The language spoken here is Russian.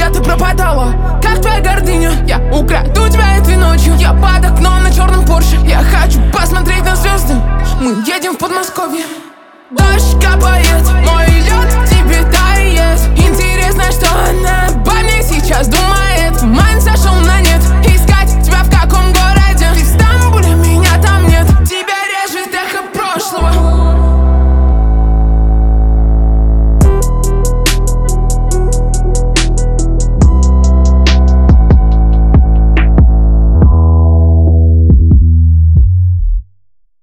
куда ты пропадала? Как твоя гордыня? Я украду тебя этой ночью. Я под окном на черном Порше. Я хочу посмотреть на звезды. Мы едем в Подмосковье. Дождь капает,